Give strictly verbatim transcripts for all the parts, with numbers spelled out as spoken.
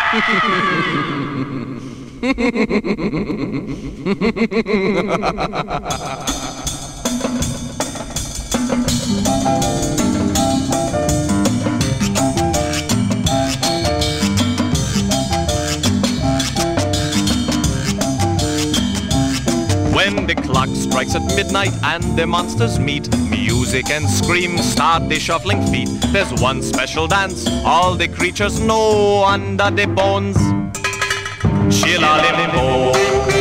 When the clock strikes at midnight and the monsters meet, music and screams start the shuffling feet. There's one special dance all the creatures know under the bones. Shilla-lim-bo.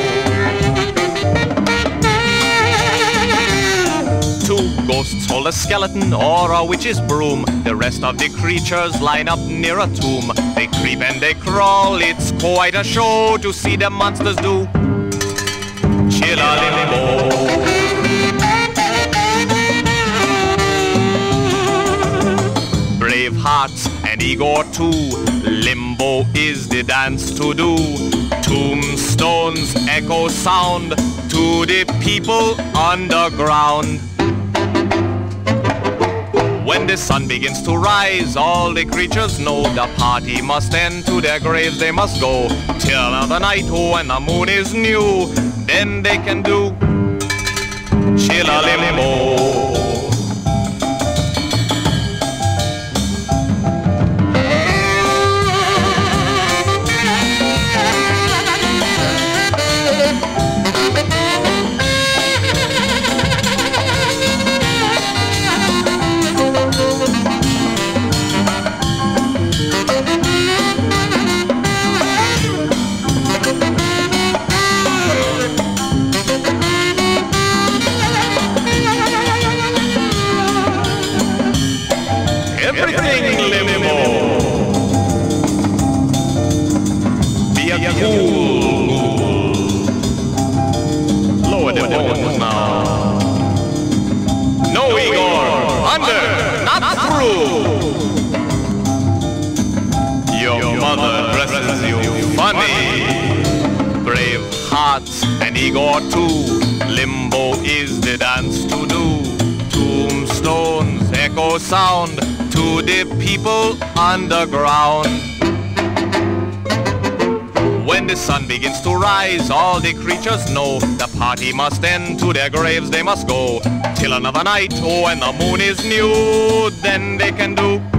Two ghosts hold a skeleton or a witch's broom. The rest of the creatures line up near a tomb. They creep and they crawl, it's quite a show to see the monsters do. Shilla-lim-bo. Brave hearts and Igor too, limbo is the dance to do. Tombstones echo sound to the people underground. When the sun begins to rise, all the creatures know the party must end. To their graves they must go till another night. Oh, when the moon is new, then they can do Shilla-lim-bo. Everything limbo. Be a cool. Lower the bones now. No, Igor. Under, not through. Your mother dresses you funny. Brave hearts and Igor too. Limbo is the dance to do. Tombstones echo sound to the people underground. When the sun begins to rise, all the creatures know the party must end. To their graves they must go till another night. Oh, when the moon is new, then they can do